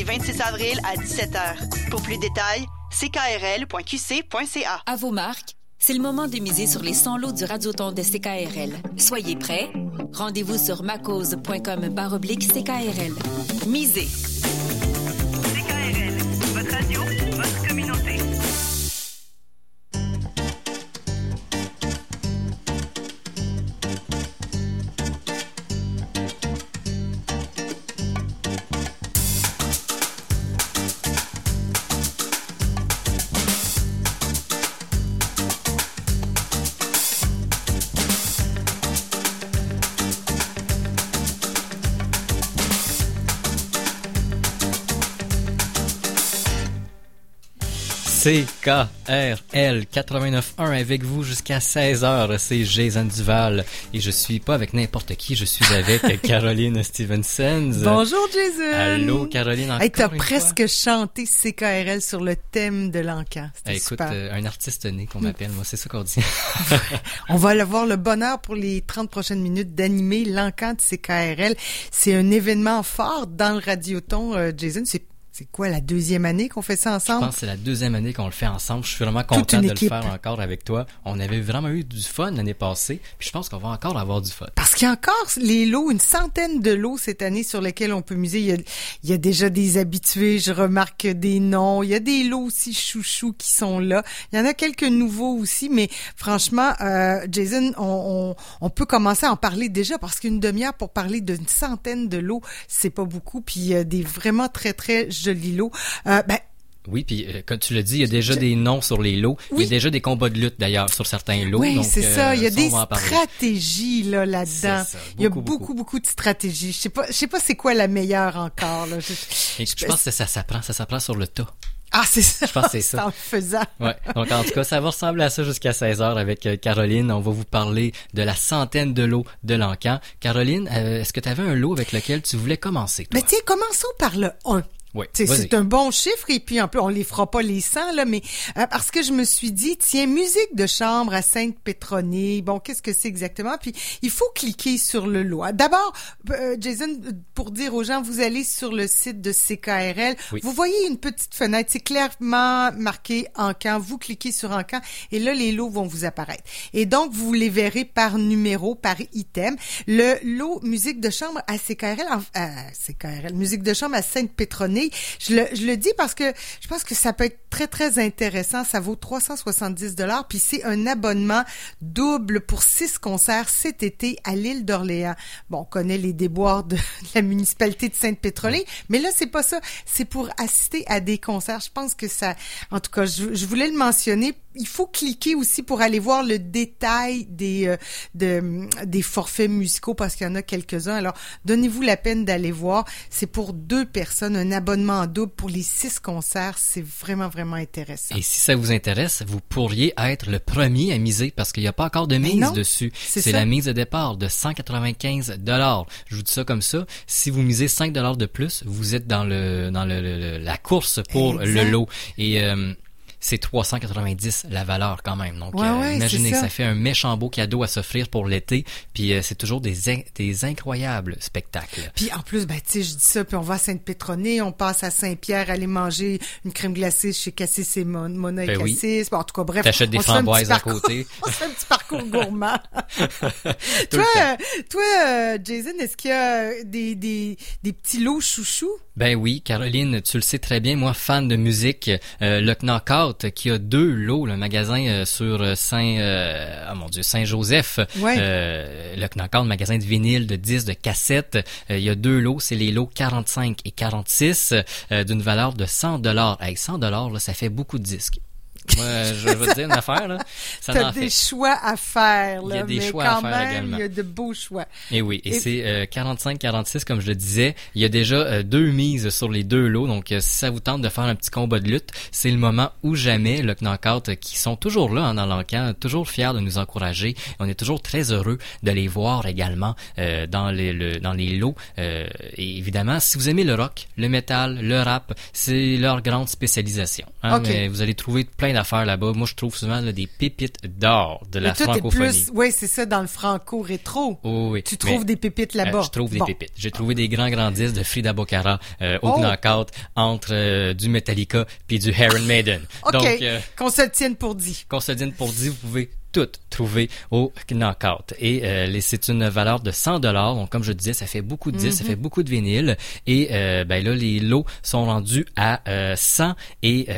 26 avril à 17h. Pour plus de détails, ckrl.qc.ca. À vos marques, c'est le moment de miser sur les 100 lots du Radioton de CKRL. Soyez prêts. Rendez-vous sur macause.com/CKRL. Misez. CKRL, votre radio, votre communauté. CKRL 89.1 avec vous jusqu'à 16h. C'est Jason Duval et je suis pas avec n'importe qui, je suis avec Caroline Stevenson. Bonjour Jason. Allô Caroline, encore t'as une presque fois. chanté CKRL sur le thème de l'encan. C'était Écoute, super. un artiste né qu'on m'appelle, moi c'est ça qu'on dit. On va avoir le bonheur pour les 30 prochaines minutes d'animer l'encan de CKRL. C'est un événement fort dans le Radioton, Jason. C'est quoi, la deuxième année qu'on fait ça ensemble? Je pense que c'est la deuxième année qu'on le fait ensemble. Je suis vraiment content de le faire encore avec toi. On avait vraiment eu du fun l'année passée, puis je pense qu'on va encore avoir du fun. Parce qu'il y a encore les lots, une centaine de lots cette année sur lesquels on peut miser. Il y a déjà des habitués, je remarque des noms. Il y a des lots aussi chouchous qui sont là. Il y en a quelques nouveaux aussi, mais franchement, Jason, on peut commencer à en parler déjà parce qu'une demi-heure pour parler d'une centaine de lots, c'est pas beaucoup. Puis il y a des vraiment très, très jolis lots. Oui, puis comme tu l'as dit, il y a déjà des noms sur les lots. Oui. Il y a déjà des combats de lutte d'ailleurs sur certains lots. Oui, donc, c'est ça. Il y a des stratégies là-dedans. Il y a beaucoup de stratégies. Je sais pas c'est quoi la meilleure encore. Là. Je pense que ça s'apprend sur le tas. Ah, c'est ça. Je pense que c'est ça. C'est en faisant. Ouais. Donc, en tout cas, ça va ressembler à ça jusqu'à 16h avec Caroline. On va vous parler de la centaine de lots de l'encan. Caroline, est-ce que tu avais un lot avec lequel tu voulais commencer, toi? Mais tiens, commençons par le 1. Oui, c'est un bon chiffre et puis un peu on les fera pas les 100 là, mais parce que je me suis dit tiens, musique de chambre à Sainte-Pétronée, bon, qu'est-ce que c'est exactement? Puis il faut cliquer sur le lot. D'abord, Jason, pour dire aux gens, vous allez sur le site de CKRL, vous voyez une petite fenêtre, c'est clairement marqué Encan, vous cliquez sur Encan et là les lots vont vous apparaître. Et donc vous les verrez par numéro, par item. Le lot musique de chambre à CKRL, musique de chambre à Sainte-Pétronée. Je le dis parce que je pense que ça peut être très, très intéressant. Ça vaut 370$, puis c'est un abonnement double pour 6 concerts cet été à l'île d'Orléans. Bon, on connaît les déboires de la municipalité de Sainte-Pétronée, mais là, c'est pas ça. C'est pour assister à des concerts. Je pense que ça... En tout cas, je voulais le mentionner. Il faut cliquer aussi pour aller voir le détail des forfaits musicaux parce qu'il y en a quelques-uns. Alors, donnez-vous la peine d'aller voir. C'est pour 2 personnes, un abonnement en double pour les 6 concerts. C'est vraiment, vraiment intéressant. Et si ça vous intéresse, vous pourriez être le premier à miser parce qu'il n'y a pas encore de mise dessus. C'est la mise de départ de 195$. Je vous dis ça comme ça. Si vous misez 5$ de plus, vous êtes dans la course pour le lot. Et c'est 390 la valeur quand même. Donc, imaginez, ça fait un méchant beau cadeau à s'offrir pour l'été. Puis, c'est toujours des incroyables spectacles. Puis, en plus, tu sais, je dis ça, puis on va à Sainte-Pétronée, on passe à Saint-Pierre, aller manger une crème glacée chez Cassis et Mona et Cassis. Bon, en tout cas, bref. T'achètes des framboises à côté. On fait un petit parcours gourmand. Toi, Jason, est-ce qu'il y a des petits lots chouchous? Ben oui, Caroline, tu le sais très bien, moi, fan de musique, le Knockout, qui a 2 lots, le magasin sur Saint-Joseph, le Knockout, magasin de vinyle, de disques, de cassettes, il y a 2 lots, c'est les lots 45 et 46, d'une valeur de 100$. Hey, 100$, là, ça fait beaucoup de disques. Moi, je vais te dire une affaire, là. T'as des choix à faire, là. Il y a des choix à faire également. Il y a de beaux choix. Et oui, et c'est 45-46, comme je le disais. Il y a déjà 2 mises sur les 2 lots. Donc, si ça vous tente de faire un petit combat de lutte, c'est le moment ou jamais, le Knockout, qui sont toujours là, dans l'encan, toujours fiers de nous encourager. On est toujours très heureux de les voir également dans les lots. Et évidemment, si vous aimez le rock, le métal, le rap, c'est leur grande spécialisation. Hein? Mais vous allez trouver plein d'affaires là-bas. Moi, je trouve souvent là, des pépites d'or de la francophonie. Oui, c'est ça, dans le franco-rétro. Oh, oui. Tu trouves des pépites là-bas. Je trouve des pépites. J'ai trouvé des grands disques de Frida Bocara au knockout entre du Metallica puis du Iron Maiden. OK, donc, qu'on se le tienne pour dit. Qu'on se le tienne pour dit, vous pouvez tout trouver au knockout. Et c'est une valeur de 100 $. Donc, comme je disais, ça fait beaucoup de disques, ça fait beaucoup de vinyles. Et là, les lots sont rendus à 100 et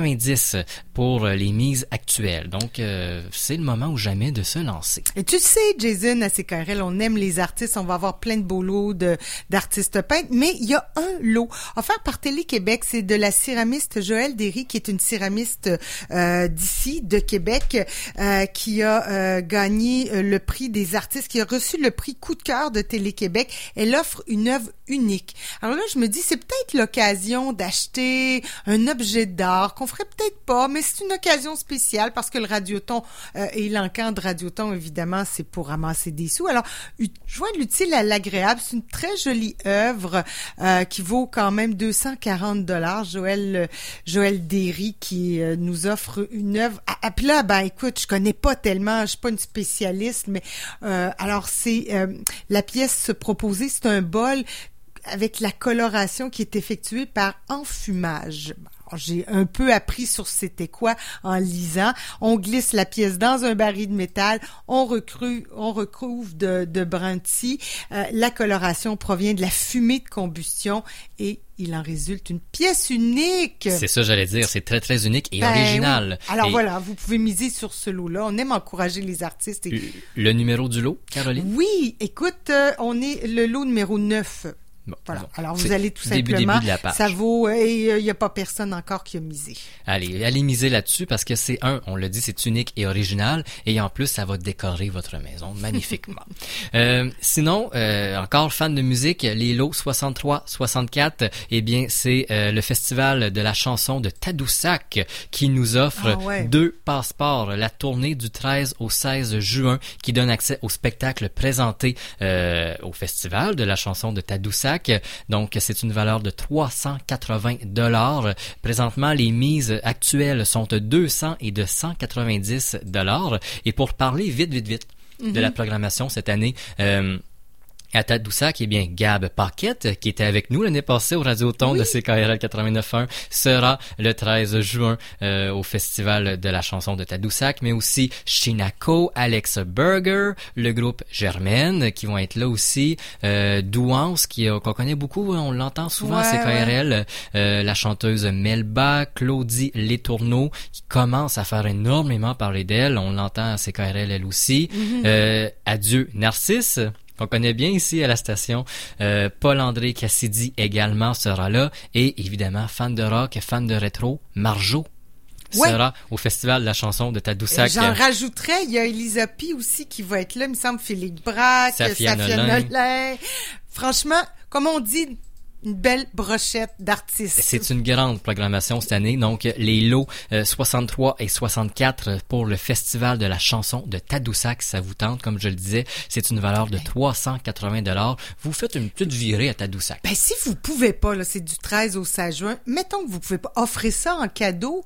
90 pour les mises actuelles. Donc, c'est le moment ou jamais de se lancer. Et tu sais, Jason, à CKRL, on aime les artistes. On va avoir plein de beaux lots d'artistes peintres. Mais il y a un lot offert par Télé-Québec. C'est de la céramiste Joëlle Derry, qui est une céramiste d'ici, de Québec, qui a gagné le prix des artistes, qui a reçu le prix Coup de cœur de Télé-Québec. Elle offre une œuvre unique. Alors là, je me dis, c'est peut-être l'occasion d'acheter un objet d'art qu'on ferait peut-être pas, mais c'est une occasion spéciale parce que le Radioton et l'encan de Radioton, évidemment, c'est pour ramasser des sous. Alors, joindre l'utile à l'agréable, c'est une très jolie œuvre qui vaut quand même 240 $. Joëlle Derry qui nous offre une œuvre. Puis là, écoute, je connais pas tellement, je suis pas une spécialiste, mais alors c'est la pièce proposée, c'est un bol avec la coloration qui est effectuée par enfumage. Alors, j'ai un peu appris sur c'était quoi en lisant. On glisse la pièce dans un baril de métal, on recouvre de brandy. La coloration provient de la fumée de combustion et il en résulte une pièce unique. C'est ça, j'allais dire. C'est très, très unique et original. Oui. Alors voilà, vous pouvez miser sur ce lot-là. On aime encourager les artistes. Le numéro du lot, Caroline? Oui, écoute, on est le lot numéro 9. Bon, voilà. Bon. Alors, vous allez tout simplement, début de la page. Ça vaut, et il n'y a pas personne encore qui a misé. Allez miser là-dessus parce que on l'a dit, c'est unique et original et en plus, ça va décorer votre maison magnifiquement. Sinon, encore fan de musique, les lots 63-64, eh bien, c'est le festival de la chanson de Tadoussac qui nous offre 2 passeports, la tournée du 13 au 16 juin qui donne accès au spectacle présenté au festival de la chanson de Tadoussac. Donc, c'est une valeur de 380 $. Présentement, les mises actuelles sont de 200 et de 190 $. Et pour parler vite de la programmation cette année, à Tadoussac, eh bien, Gab Paquette, qui était avec nous l'année passée au Radioton de CKRL 89.1, sera le 13 juin au Festival de la chanson de Tadoussac, mais aussi Shinako, Alex Berger, le groupe Germaine, qui vont être là aussi, Douance, qu'on connaît beaucoup, on l'entend souvent à CKRL, la chanteuse Melba, Claudie Letourneau, qui commence à faire énormément parler d'elle, on l'entend à CKRL elle aussi, Adieu Narcisse, qu'on connaît bien ici à la station. Paul-André Cassidy également sera là. Et évidemment, fan de rock, fan de rétro, Marjo sera au Festival de la chanson de Tadoussac. J'en rajouterais, il y a Elisa P aussi qui va être là, il me semble, Philippe Braque, Safia Nolin. Franchement, comme on dit, une belle brochette d'artistes. C'est une grande programmation cette année. Donc, les lots 63 et 64 pour le Festival de la chanson de Tadoussac, ça vous tente, comme je le disais. C'est une valeur de 380 $. Vous faites une petite virée à Tadoussac. Si vous pouvez pas, là, c'est du 13 au 16 juin. Mettons que vous pouvez pas. Offrez ça en cadeau.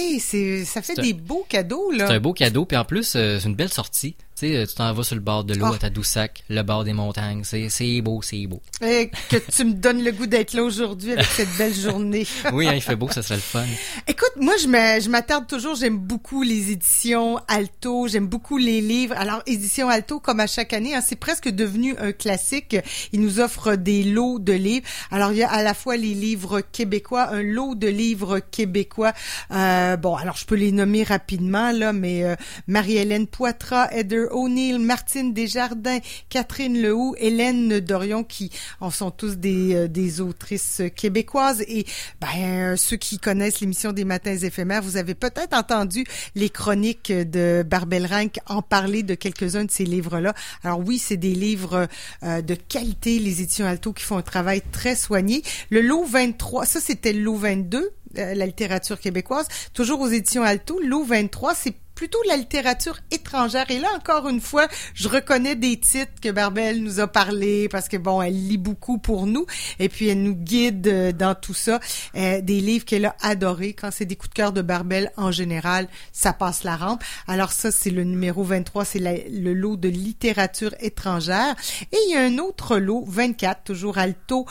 Ça fait des beaux cadeaux, là. C'est un beau cadeau. Puis en plus, c'est une belle sortie. Tu sais, tu t'en vas sur le bord de l'eau à Tadoussac, le bord des montagnes. C'est beau, c'est beau. Et que tu me donnes le goût d'être là aujourd'hui avec cette belle journée. Oui, il fait beau, ça serait le fun. Écoute, moi, je m'attarde toujours, j'aime beaucoup les éditions Alto, j'aime beaucoup les livres. Alors, éditions Alto, comme à chaque année, c'est presque devenu un classique. Ils nous offrent des lots de livres. Alors, il y a à la fois les livres québécois, un lot de livres québécois. Alors, je peux les nommer rapidement, là, mais Marie-Hélène Poitras, Heather O'Neill, Martine Desjardins, Catherine Lehoux, Hélène Dorion, qui en sont tous des autrices québécoises. Et ceux qui connaissent l'émission des Matins éphémères, vous avez peut-être entendu les chroniques de Barbel Rank en parler de quelques-uns de ces livres-là. Alors oui, c'est des livres de qualité, les éditions Alto qui font un travail très soigné. Le lot 23, ça c'était le lot 22, la littérature québécoise, toujours aux éditions Alto. Le lot 23, c'est plutôt la littérature étrangère. Et là, encore une fois, je reconnais des titres que Barbel nous a parlé parce que, bon, elle lit beaucoup pour nous et puis elle nous guide dans tout ça. Des livres qu'elle a adorés. Quand c'est des coups de cœur de Barbel, en général, ça passe la rampe. Alors ça, c'est le numéro 23, c'est le lot de littérature étrangère. Et il y a un autre lot, 24, toujours Alto,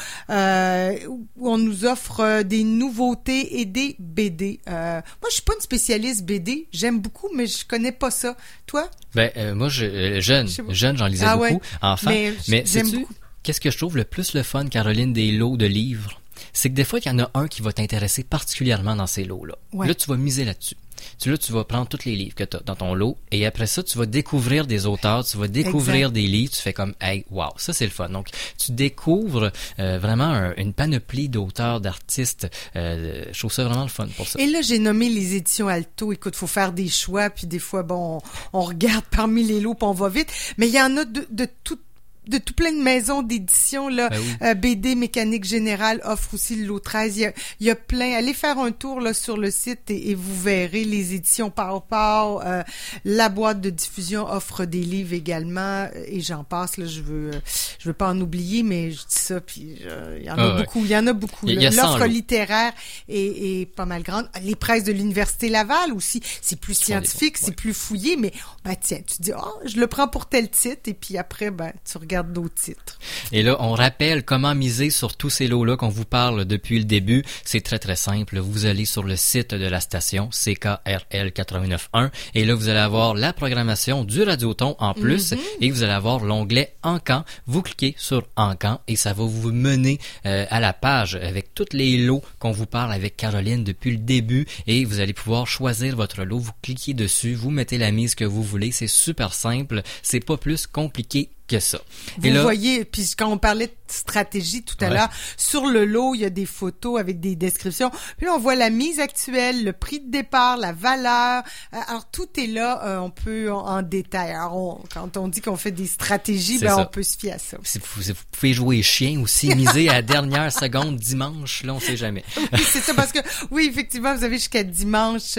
où on nous offre des nouveautés et des BD. Moi, je suis pas une spécialiste BD. J'aime beaucoup, mais je connais pas ça. Toi? Moi, jeune, j'en lisais beaucoup. Ouais. Enfant. Mais sais-tu, qu'est-ce que je trouve le plus le fun, Caroline, des lots de livres? C'est que des fois, il y en a un qui va t'intéresser particulièrement dans ces lots-là. Ouais. Là, tu vas miser là-dessus. Là, tu vas prendre tous les livres que tu as dans ton lot et après ça, tu vas découvrir des auteurs, tu vas découvrir des livres, tu fais comme « Hey, wow, ça c'est le fun ». Donc, tu découvres vraiment une panoplie d'auteurs, d'artistes. Je trouve ça vraiment le fun pour ça. Et là, j'ai nommé les éditions Alto. Écoute, faut faire des choix, puis des fois, bon, on regarde parmi les lots, puis on va vite. Mais il y en a de tout plein de maisons d'édition, là. Ben oui. BD Mécanique Générale offre aussi le lot 13. Il y a plein. Allez faire un tour, là, sur le site et vous verrez les éditions Pow. La boîte de diffusion offre des livres également et j'en passe, là. Je veux pas en oublier, mais je dis ça, puis il y en a beaucoup. Il y en a beaucoup. L'offre littéraire est pas mal grande. Les presses de l'Université Laval aussi. C'est plus scientifique, c'est plus fouillé, mais, tiens, tu dis, je le prends pour tel titre et puis après, tu regarde d'autres titres. Et là, on rappelle comment miser sur tous ces lots-là qu'on vous parle depuis le début. C'est très, très simple. Vous allez sur le site de la station, CKRL 89.1, et là, vous allez avoir la programmation du Radioton en plus, et vous allez avoir l'onglet Encan. Vous cliquez sur Encan, et ça va vous mener à la page avec tous les lots qu'on vous parle avec Caroline depuis le début, et vous allez pouvoir choisir votre lot. Vous cliquez dessus, vous mettez la mise que vous voulez. C'est super simple. C'est pas plus compliqué que ça. Vous voyez, puis quand on parlait de stratégie tout à l'heure, sur le lot, il y a des photos avec des descriptions. Puis là, on voit la mise actuelle, le prix de départ, la valeur. Alors, tout est là, on peut en détail. Alors, quand on dit qu'on fait des stratégies, on peut se fier à ça. Vous pouvez jouer chien aussi, miser à la dernière seconde dimanche, là, on sait jamais. Oui, c'est ça, parce que, oui, effectivement, vous avez jusqu'à dimanche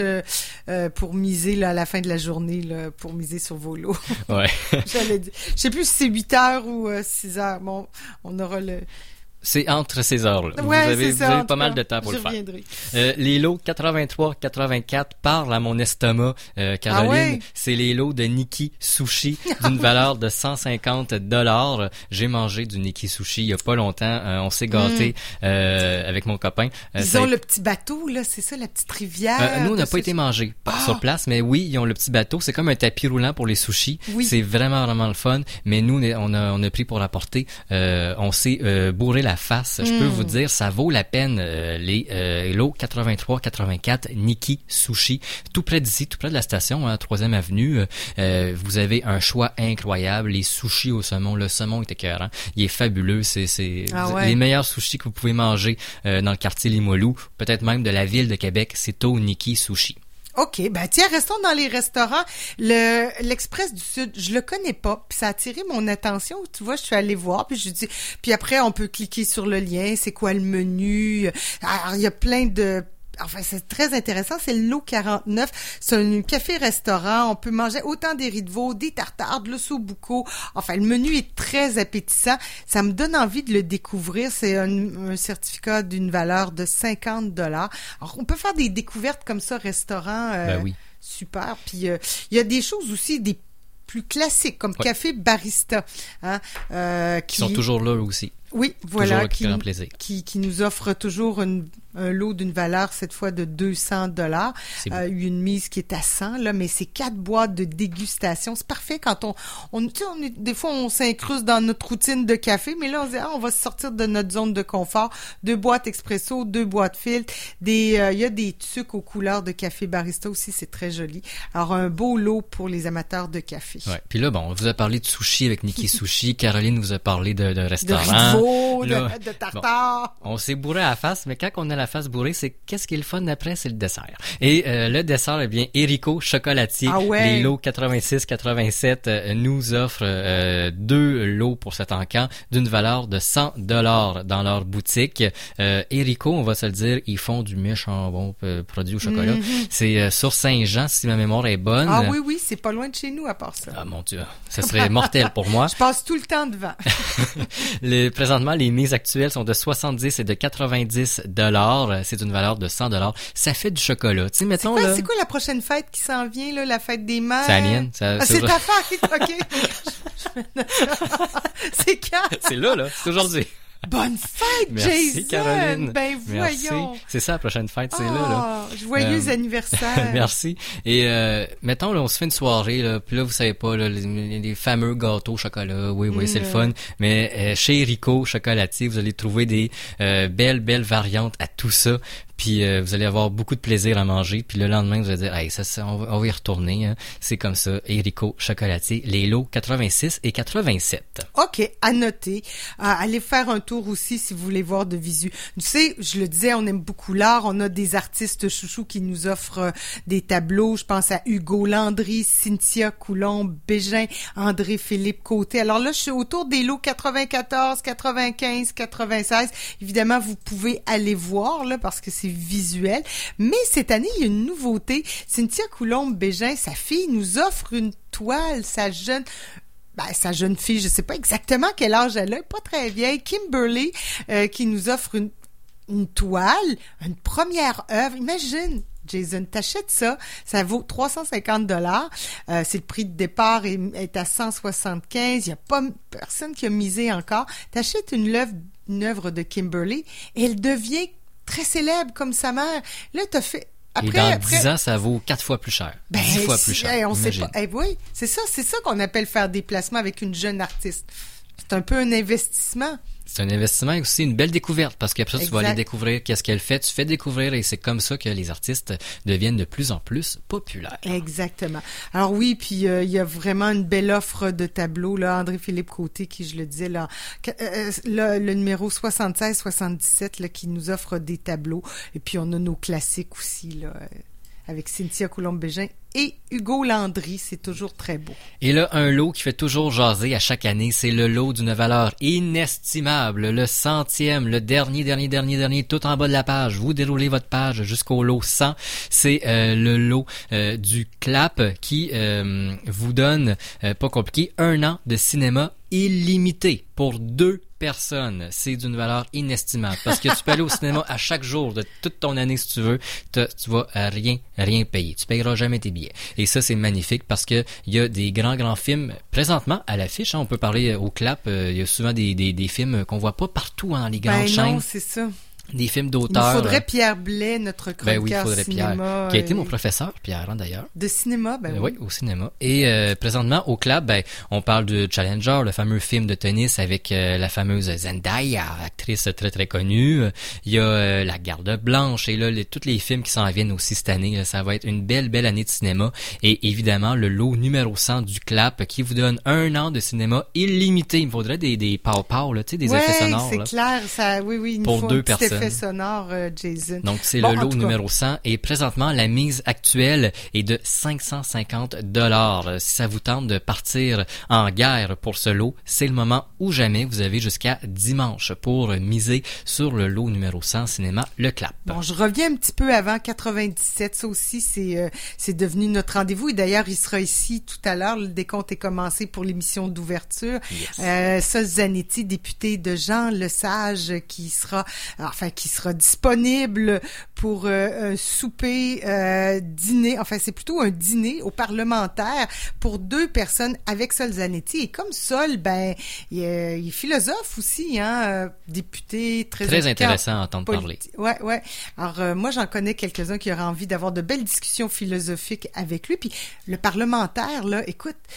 pour miser là, à la fin de la journée, là, pour miser sur vos lots. Ouais. J'allais dire. Je sais plus si c'est 8 heures ou 6 heures. Bon, on aura le... C'est entre ces heures-là. Ouais, vous avez pas mal de temps pour le faire. Les lots 83-84 parlent à mon estomac, Caroline. C'est les lots de Nikki Sushi d'une valeur de 150 $. J'ai mangé du Nikki Sushi il y a pas longtemps. On s'est gâtés avec mon copain. Ils ont le petit bateau, là, c'est ça, la petite rivière. Nous, on n'a pas été manger sur place, mais oui, ils ont le petit bateau. C'est comme un tapis roulant pour les sushis. Oui. C'est vraiment, vraiment le fun. Mais nous, on a pris pour apporter. On s'est bourré la face. Je peux vous dire, ça vaut la peine, les lots 83-84 Nikki Sushi, tout près d'ici, tout près de la station, 3e avenue. Vous avez un choix incroyable. Les sushis au saumon, le saumon est écœurant. Il est fabuleux. C'est les meilleurs sushis que vous pouvez manger dans le quartier Limoilou, peut-être même de la ville de Québec. C'est au Nikki Sushi. OK, tiens, restons dans les restaurants. L'Express du Sud, je le connais pas, puis ça a attiré mon attention. Tu vois, je suis allée voir, puis je dis, puis après on peut cliquer sur le lien, c'est quoi le menu. Alors, il y a plein de... Enfin, c'est très intéressant, c'est le lot 49. C'est un café-restaurant. On peut manger autant des riz de veau, des tartares, de l'ossobuco. Enfin, le menu est très appétissant. Ça me donne envie de le découvrir. C'est un certificat d'une valeur de 50 $. Alors, on peut faire des découvertes comme ça, restaurant. Oui. Super. Puis, il y a des choses aussi, des plus classiques, comme Café Barista. Qui sont toujours là aussi. Oui, voilà, qui nous offre toujours un lot d'une valeur, cette fois de 200 $. Une mise qui est à 100, là, mais c'est 4 boîtes de dégustation. C'est parfait quand des fois, on s'incruste dans notre routine de café, mais là, on se dit, on va sortir de notre zone de confort. 2 boîtes expresso, 2 boîtes filtres. Il y a des tucs aux couleurs de Café Barista aussi, c'est très joli. Alors, un beau lot pour les amateurs de café. Ouais. Puis là, on vous a parlé de sushi avec Nikki Sushi. Caroline vous a parlé de restaurant. De tartare. On s'est bourré à la face, mais quand on a la face bourrée, c'est qu'est-ce qui est le fun après, c'est le dessert. Et le dessert, eh bien, Erico chocolatier, les lots 86-87 nous offrent 2 lots pour cet encan d'une valeur de $100 dans leur boutique. Erico, on va se le dire, ils font du méchant bon produit au chocolat. C'est sur Saint-Jean, si ma mémoire est bonne. Ah oui, c'est pas loin de chez nous à part ça. Ah mon Dieu, ça serait mortel pour moi. Je passe tout le temps devant. Présentement, les mises actuelles sont de 70 et de 90 $. C'est une valeur de 100 $. Ça fait du chocolat. Tu sais, mettons là. C'est quoi la prochaine fête qui s'en vient là, la fête des mères? C'est la mienne. C'est ta fête, ok. C'est quand? C'est là. C'est aujourd'hui. Bonne fête, merci, Jason! Caroline. Ben voyons! Merci. C'est ça la prochaine fête, c'est là. Joyeux anniversaire! Merci. Et mettons, là, on se fait une soirée, là, puis là, vous savez pas, là, les fameux gâteaux au chocolat, oui, c'est le fun. Mais chez Erico Chocolatier, vous allez trouver des belles variantes à tout ça. Puis vous allez avoir beaucoup de plaisir à manger. Puis le lendemain, vous allez dire, hey, ça on va y retourner. Hein. C'est comme ça. Erico Chocolatier, les lots 86 et 87. OK, à noter. Allez faire un tour aussi si vous voulez voir de visu. Tu sais, je le disais, on aime beaucoup l'art. On a des artistes chouchous qui nous offrent des tableaux. Je pense à Hugo Landry, Cynthia Coulombe-Bégin, André-Philippe Côté. Alors là, je suis autour des lots 94, 95, 96. Évidemment, vous pouvez aller voir là parce que c'est visuel. Mais cette année, il y a une nouveauté. Cynthia Coulombe-Bégin, sa fille, nous offre une toile, sa jeune fille, je sais pas exactement quel âge elle a, pas très vieille, Kimberly, qui nous offre une toile, une première œuvre. Imagine, Jason, t'achètes ça vaut 350 $. C'est le prix de départ est à 175. Il y a pas personne qui a misé encore. T'achètes une œuvre de Kimberly et elle devient très célèbre comme sa mère. Là, t'as fait... Et dans 10 ans, ça vaut 4 fois plus cher. 10 fois plus cher. On sait pas. Oui, c'est ça qu'on appelle faire des placements avec une jeune artiste. C'est un peu un investissement. C'est un investissement et aussi une belle découverte parce qu'après ça, tu vas aller découvrir qu'est-ce qu'elle fait. Tu fais découvrir et c'est comme ça que les artistes deviennent de plus en plus populaires. Exactement. Alors oui, puis il y a vraiment une belle offre de tableaux. Là, André-Philippe Côté, qui je le disais, là, le numéro 76-77 là, qui nous offre des tableaux. Et puis on a nos classiques aussi là, avec Cynthia Coulombe-Bégin et Hugo Landry, c'est toujours très beau. Et là, un lot qui fait toujours jaser à chaque année, c'est le lot d'une valeur inestimable, le 100e, le dernier, tout en bas de la page. Vous déroulez votre page jusqu'au lot 100. C'est le lot du CLAP qui vous donne, pas compliqué, 1 an de cinéma illimité pour 2 personnes. C'est d'une valeur inestimable parce que tu peux aller au cinéma à chaque jour de toute ton année si tu veux. Tu vas rien payer. Tu payeras jamais tes billets. Et ça, c'est magnifique parce que il y a des grands films présentement à l'affiche. Hein, on peut parler au CLAP. Il y a souvent des films qu'on voit pas partout dans les grandes chaînes. Non, c'est ça. Des films d'auteurs. Il faudrait Pierre Blais, notre chroniqueur cinéma. Pierre, qui a été mon professeur, Pierre, hein, d'ailleurs. De cinéma, oui, au cinéma. Et présentement, au CLAP, on parle de Challenger, le fameux film de tennis avec la fameuse Zendaya, actrice très connue. Il y a La Garde Blanche et là, tous les films qui s'en viennent aussi cette année. Là, ça va être une belle année de cinéma. Et évidemment, le lot numéro 100 du CLAP qui vous donne 1 an de cinéma illimité. Il me faudrait des pow-pow, là, tu sais, des effets sonores. Oui, c'est clair. Ça, oui, il pour faut 2 personnes. Effet sonore, Jason. Donc, c'est le lot numéro 100 et présentement, la mise actuelle est de 550 $. Si ça vous tente de partir en guerre pour ce lot, c'est le moment ou jamais. Vous avez jusqu'à dimanche pour miser sur le lot numéro 100 cinéma Le CLAP. Bon, je reviens un petit peu avant 97. Ça aussi, c'est devenu notre rendez-vous. Et d'ailleurs, il sera ici tout à l'heure. Le décompte est commencé pour l'émission d'ouverture. Yes. Sol Zanetti, député de Jean Lesage, qui sera disponible pour un souper, dîner. Enfin, c'est plutôt un dîner aux parlementaires pour 2 personnes avec Sol Zanetti. Et comme Sol, il est philosophe aussi, hein, député très intéressant à entendre parler. Ouais. Alors, moi, j'en connais quelques-uns qui auraient envie d'avoir de belles discussions philosophiques avec lui. Puis, le parlementaire, là, écoute,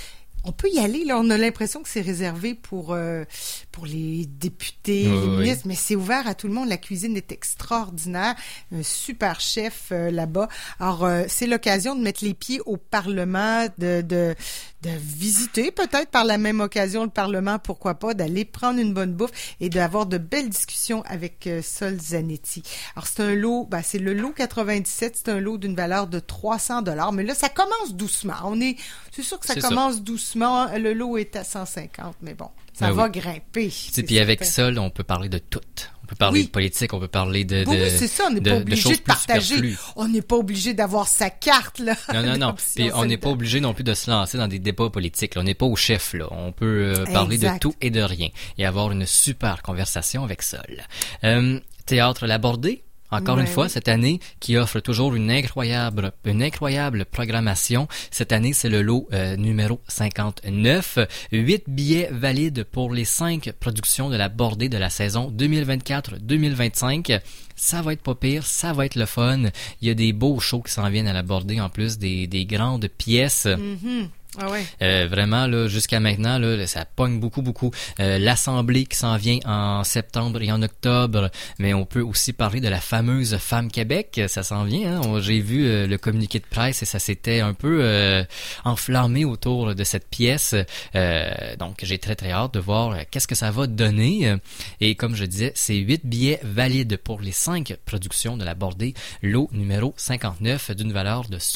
on peut y aller. Là, on a l'impression que c'est réservé pour les députés, les ministres, mais c'est ouvert à tout le monde. La cuisine est extraordinaire. Un super chef là-bas. Alors, c'est l'occasion de mettre les pieds au Parlement, de visiter peut-être par la même occasion le Parlement, pourquoi pas, d'aller prendre une bonne bouffe et d'avoir de belles discussions avec Sol Zanetti. Alors, c'est un lot, c'est le lot 97, c'est un lot d'une valeur de $300, mais là, ça commence doucement. C'est sûr que ça commence doucement. Le lot est à 150, mais bon, ça va grimper. Puis avec Sol, on peut parler de tout. On peut parler de politique, on peut parler de c'est ça, on n'est pas obligé de partager. On n'est pas obligé d'avoir sa carte, là. Non. Puis on n'est pas obligé non plus de se lancer dans des débats politiques. Là. On n'est pas au chef, là. On peut parler de tout et de rien et avoir une super conversation avec Sol. Théâtre Labordé. Encore une fois, cette année, qui offre toujours une incroyable programmation. Cette année, c'est le lot numéro 59. 8 billets valides pour les 5 productions de la Bordée de la saison 2024-2025. Ça va être pas pire, ça va être le fun. Il y a des beaux shows qui s'en viennent à la Bordée, en plus des grandes pièces. Mm-hmm. Ah ouais. Vraiment là, jusqu'à maintenant là, ça pogne beaucoup. L'Assemblée qui s'en vient en septembre et en octobre, mais on peut aussi parler de la fameuse Femme Québec, ça s'en vient. Hein? J'ai vu le communiqué de presse et ça s'était un peu enflammé autour de cette pièce. Donc j'ai très hâte de voir qu'est-ce que ça va donner. Et comme je disais, c'est 8 billets valides pour les 5 productions de la Bordée, lot numéro 59 d'une valeur de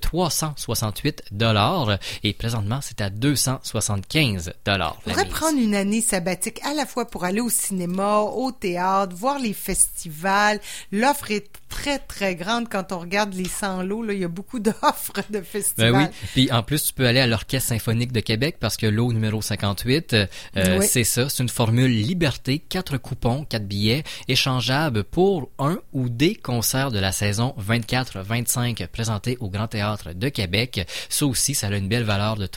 $368. Et présentement, c'est à $275. On pourrait prendre une année sabbatique à la fois pour aller au cinéma, au théâtre, voir les festivals. L'offre est très grande quand on regarde les 100 lots. Là, il y a beaucoup d'offres de festivals. Ben oui. Puis en plus, tu peux aller à l'Orchestre symphonique de Québec parce que lot numéro 58, c'est ça. C'est une formule liberté, 4 coupons, 4 billets échangeables pour un ou des concerts de la saison 24-25 présentés au Grand Théâtre de Québec. Ça aussi, ça a une belle valeur de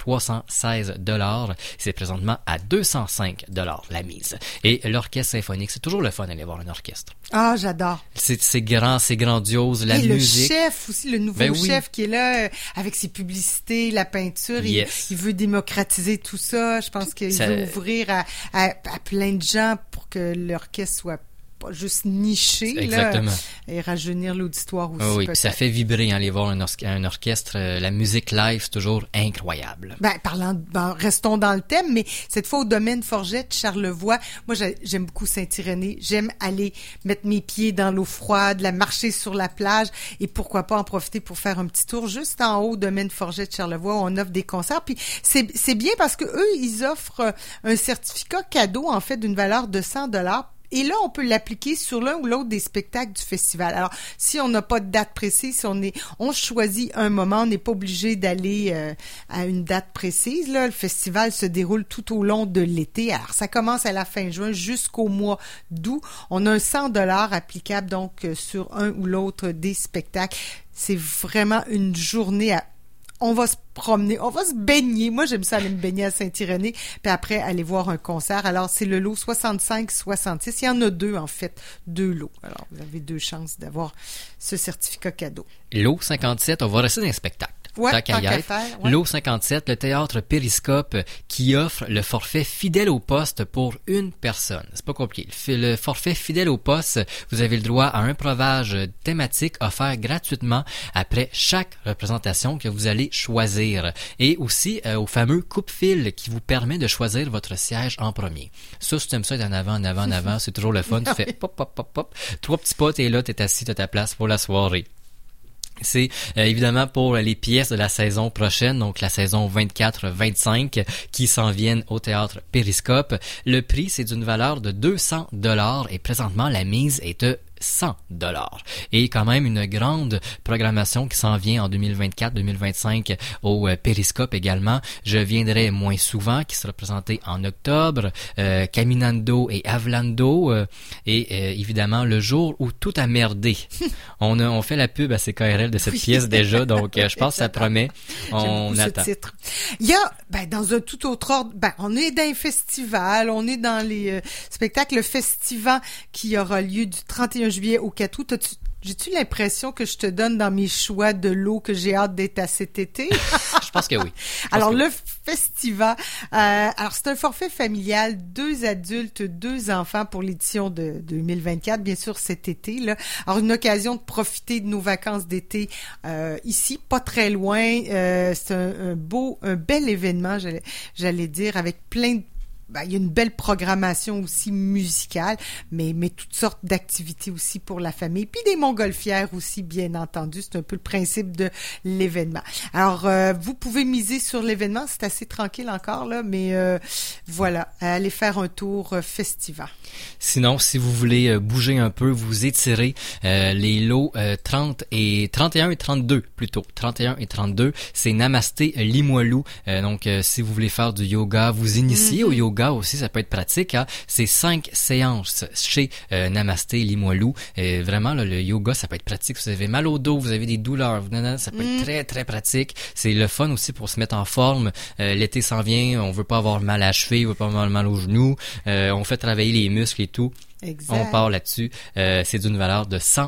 $316. C'est présentement à $205 la mise. Et l'Orchestre symphonique, c'est toujours le fun d'aller voir un orchestre. Ah, j'adore. C'est grand, c'est grandiose, la Le musique. chef aussi, le nouveau chef qui est là avec ses publicités, la peinture, il veut démocratiser tout ça. Je pense qu'il veut ouvrir à plein de gens pour que l'orchestre soit pas juste niché, exactement. Là, et rajeunir l'auditoire aussi. Oui, puis ça fait vibrer, aller voir un orchestre. La musique live, c'est toujours incroyable. Restons dans le thème, mais cette fois au domaine Forgette, Charlevoix. Moi, j'aime beaucoup Saint-Irénée. J'aime aller mettre mes pieds dans l'eau froide, marcher sur la plage et pourquoi pas en profiter pour faire un petit tour juste en haut, domaine Forgette, Charlevoix, où on offre des concerts. Puis c'est bien parce que eux, ils offrent un certificat cadeau, en fait, d'une valeur de $100. Et là, on peut l'appliquer sur l'un ou l'autre des spectacles du festival. Alors, si on n'a pas de date précise, on choisit un moment, on n'est pas obligé d'aller à une date précise. Là, le festival se déroule tout au long de l'été. Alors, ça commence à la fin juin jusqu'au mois d'août. On a un $100 applicable donc sur un ou l'autre des spectacles. C'est vraiment une journée on va se promener, on va se baigner. Moi, j'aime ça aller me baigner à Saint-Irénée, puis après, aller voir un concert. Alors, c'est le lot 65-66. Il y en a 2, en fait, 2 lots. Alors, vous avez 2 chances d'avoir ce certificat cadeau. Lot 57, on va rester dans les spectacles. Ouais, tant qu'à faire, ouais. Lot 57, le théâtre Périscope qui offre le forfait fidèle au poste pour une personne. C'est pas compliqué. Le forfait fidèle au poste, vous avez le droit à un breuvage thématique offert gratuitement après chaque représentation que vous allez choisir. Et aussi au fameux coupe-fil qui vous permet de choisir votre siège en premier. Ça, si tu aimes ça, être en avant, c'est toujours le fun. Tu fais pop, 3 petits pas, t'es là, t'es assis, t'as ta place pour la soirée. C'est évidemment pour les pièces de la saison prochaine, donc la saison 24-25 qui s'en viennent au théâtre Périscope. Le prix, c'est d'une valeur de $200 et présentement la mise est de $100. Et quand même une grande programmation qui s'en vient en 2024-2025 au Périscope également. Je viendrai moins souvent, qui sera présenté en octobre, Caminando et Avlando, et évidemment le jour où tout a merdé. On fait la pub à CKRL de cette pièce déjà, donc je pense que ça promet. On attend. Ce titre. Il y a, dans un tout autre ordre, on est dans un festival, on est dans les spectacles, le festival qui aura lieu du 31 juillet au 4 août. J'ai-tu l'impression que je te donne dans mes choix de l'eau que j'ai hâte d'être à cet été? Je pense que oui. Alors, le Festiva, alors c'est un forfait familial, 2 adultes, 2 enfants pour l'édition de 2024, bien sûr cet été, là. Alors, une occasion de profiter de nos vacances d'été ici, pas très loin. C'est un bel événement, j'allais dire, avec plein de il y a une belle programmation aussi musicale, mais toutes sortes d'activités aussi pour la famille, puis des montgolfières aussi, bien entendu. C'est un peu le principe de l'événement. Alors, vous pouvez miser sur l'événement, c'est assez tranquille encore, là, mais voilà, allez faire un tour Festiva. Sinon, si vous voulez bouger un peu, vous étirez les lots 31 et 32 plutôt. 31 et 32, c'est Namasté Limoilou. Donc, si vous voulez faire du yoga, vous initier au yoga aussi, ça peut être pratique. Hein? C'est 5 séances chez Namasté Limoilou. Vraiment, là, le yoga, ça peut être pratique. Vous avez mal au dos, vous avez des douleurs, ça peut être très, très pratique. C'est le fun aussi pour se mettre en forme. L'été s'en vient, on veut pas avoir mal à la cheville, on veut pas avoir mal aux genoux. On fait travailler les muscles et tout. Exact. On part là-dessus. C'est d'une valeur de $100.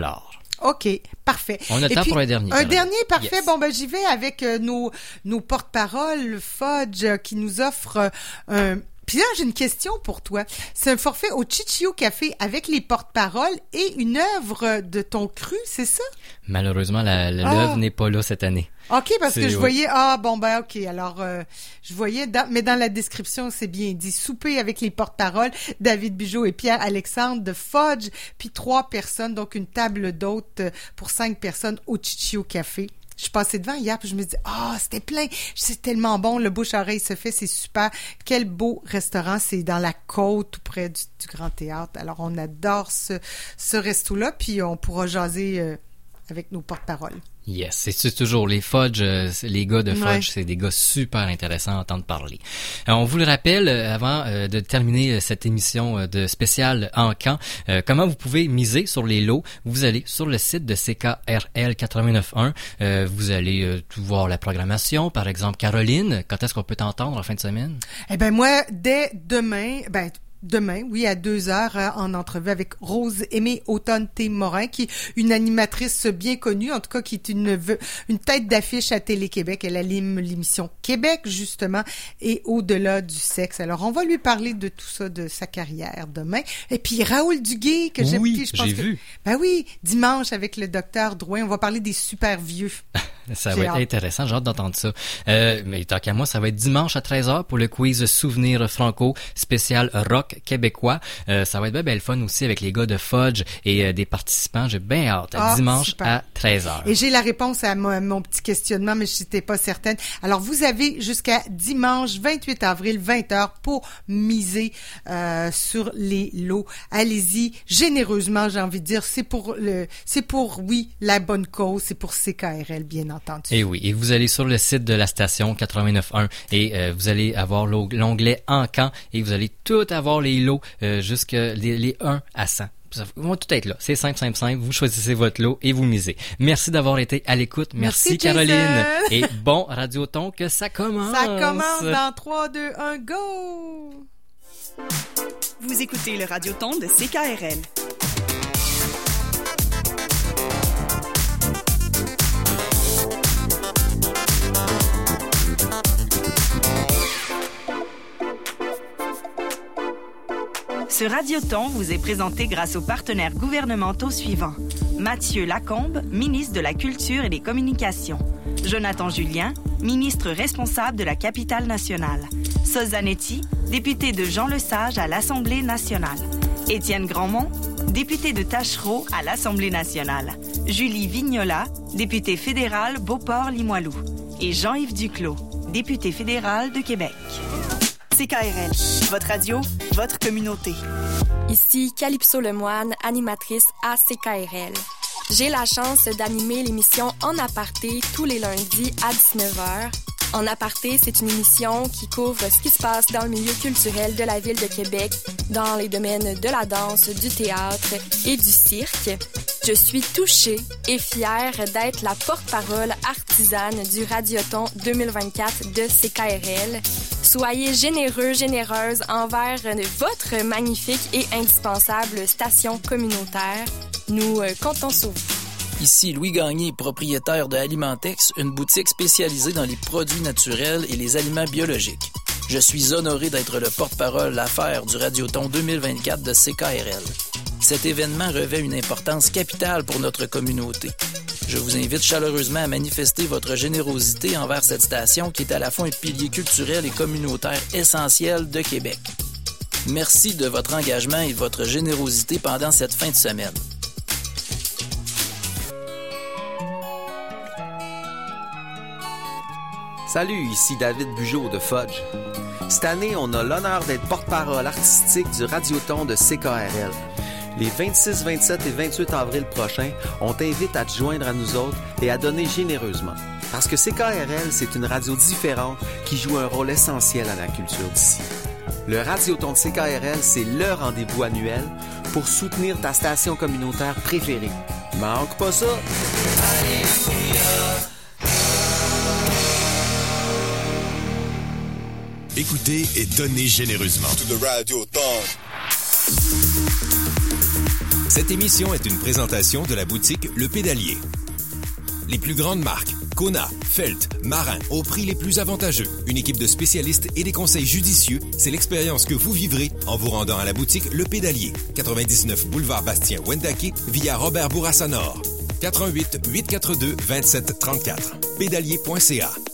OK, parfait. On a le temps pour un dernier. Un dernier, parfait. Yes. Bon, j'y vais avec nos porte-paroles, Fudge, qui nous offre un... Puis là, j'ai une question pour toi. C'est un forfait au Chichio Café avec les porte-paroles et une œuvre de ton cru, c'est ça? Malheureusement, l'œuvre n'est pas là cette année. OK, parce que je voyais... OK. Alors, je voyais... mais dans la description, c'est bien dit. Souper avec les porte-paroles, David Bigeaud et Pierre-Alexandre de Fudge, puis 3 personnes, donc une table d'hôtes pour 5 personnes au Chichio Café. Je suis passée devant hier, puis je me dis, c'était plein. C'est tellement bon. Le bouche-oreille se fait, c'est super. Quel beau restaurant. C'est dans la côte, tout près du Grand Théâtre. Alors, on adore ce resto-là, puis on pourra jaser avec nos porte-paroles. Yes, c'est toujours les Fudge, les gars de Fudge, c'est des gars super intéressants à entendre parler. On vous le rappelle, avant de terminer cette émission de spéciale en camp, comment vous pouvez miser sur les lots. Vous allez sur le site de CKRL 89.1, vous allez tout voir la programmation. Par exemple, Caroline, quand est-ce qu'on peut t'entendre en fin de semaine? Eh ben moi, dès demain, demain, oui, à 2h, en entrevue avec Rose Aimée Automne-Morin, qui est une animatrice bien connue, en tout cas, qui est une tête d'affiche à Télé-Québec. Elle anime l'émission Québec, justement, et Au-delà du sexe. Alors, on va lui parler de tout ça, de sa carrière demain. Et puis, Raoul Duguay, que j'aime. Oui, j'ai vu. Ben oui, dimanche, avec le docteur Drouin, on va parler des super vieux. Ça va être intéressant, j'ai hâte d'entendre ça. Mais tant qu'à moi, ça va être dimanche à 13h pour le quiz Souvenir Franco spécial rock québécois. Ça va être bien le fun aussi avec les gars de Fudge et des participants. J'ai bien hâte. Dimanche super. À 13h. Et j'ai la réponse à mon petit questionnement, mais je n'étais pas certaine. Alors, vous avez jusqu'à dimanche 28 avril, 20h pour miser sur les lots. Allez-y, généreusement, j'ai envie de dire. C'est pour, oui, la bonne cause. C'est pour CKRL, bien entendu. Et oui, et vous allez sur le site de la station 89.1 et vous allez avoir l'onglet en camp et vous allez tout avoir les lots jusque les 1 à 100. Ils vont tout être là. C'est simple. Vous choisissez votre lot et vous misez. Merci d'avoir été à l'écoute. Merci Caroline. Et bon Radioton que ça commence. Ça commence dans 3, 2, 1, go! Vous écoutez le Radioton de CKRL. Ce radioton vous est présenté grâce aux partenaires gouvernementaux suivants. Mathieu Lacombe, ministre de la Culture et des Communications. Jonathan Julien, ministre responsable de la Capitale nationale. Sozanetti, député de Jean Lesage à l'Assemblée nationale. Étienne Grandmont, député de Tachereau à l'Assemblée nationale. Julie Vignola, députée fédérale Beauport-Limoilou. Et Jean-Yves Duclos, député fédéral de Québec. CKRL, votre radio, votre communauté. Ici Calypso Lemoine, animatrice à CKRL. J'ai la chance d'animer l'émission En Aparté tous les lundis à 19h. En Aparté, c'est une émission qui couvre ce qui se passe dans le milieu culturel de la ville de Québec, dans les domaines de la danse, du théâtre et du cirque. Je suis touchée et fière d'être la porte-parole artisane du Radioton 2024 de CKRL. Soyez généreux, généreuses envers votre magnifique et indispensable station communautaire. Nous comptons sur vous. Ici Louis Gagné, propriétaire de Alimentex, une boutique spécialisée dans les produits naturels et les aliments biologiques. Je suis honoré d'être le porte-parole affaires du Radioton 2024 de CKRL. Cet événement revêt une importance capitale pour notre communauté. Je vous invite chaleureusement à manifester votre générosité envers cette station qui est à la fois un pilier culturel et communautaire essentiel de Québec. Merci de votre engagement et de votre générosité pendant cette fin de semaine. Salut, ici David Bugeaud de Fudge. Cette année, on a l'honneur d'être porte-parole artistique du Radioton de CKRL. Les 26, 27 et 28 avril prochains, on t'invite à te joindre à nous autres et à donner généreusement. Parce que CKRL, c'est une radio différente qui joue un rôle essentiel à la culture d'ici. Le Radioton de CKRL, c'est le rendez-vous annuel pour soutenir ta station communautaire préférée. Manque pas ça! Écoutez et donnez généreusement. To the Radioton. Cette émission est une présentation de la boutique Le Pédalier. Les plus grandes marques, Kona, Felt, Marin, au prix les plus avantageux. Une équipe de spécialistes et des conseils judicieux, c'est l'expérience que vous vivrez en vous rendant à la boutique Le Pédalier. 99 boulevard Bastien-Wendake via Robert Bourassa Nord. 88 842 27 34. Pédalier.ca.